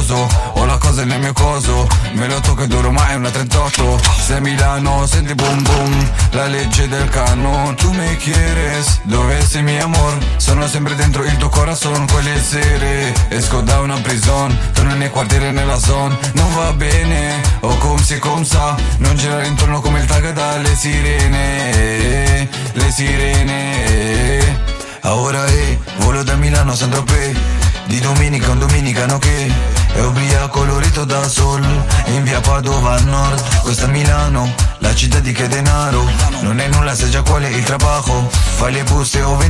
coso, ho la cosa nel mio coso, me lo tocco e duro ma è una 38. Se Milano senti boom boom, la legge del canon. Tu mi quieres, dove sei mi amor? Sono sempre dentro il tuo corazon. Quelle sere esco da una prison, torno nei quartieri nella zone. Non va bene, o come si come sa, non girare intorno come il tag dalle sirene. Le sirene. Ora volo da Milano a Saint-Tropez, di domenica un domenicano che è ubriaco colorito da sol, in via Padova al nord. Questa è Milano, la città di che denaro, non è nulla se già qual è il trabajo. Fai le buste o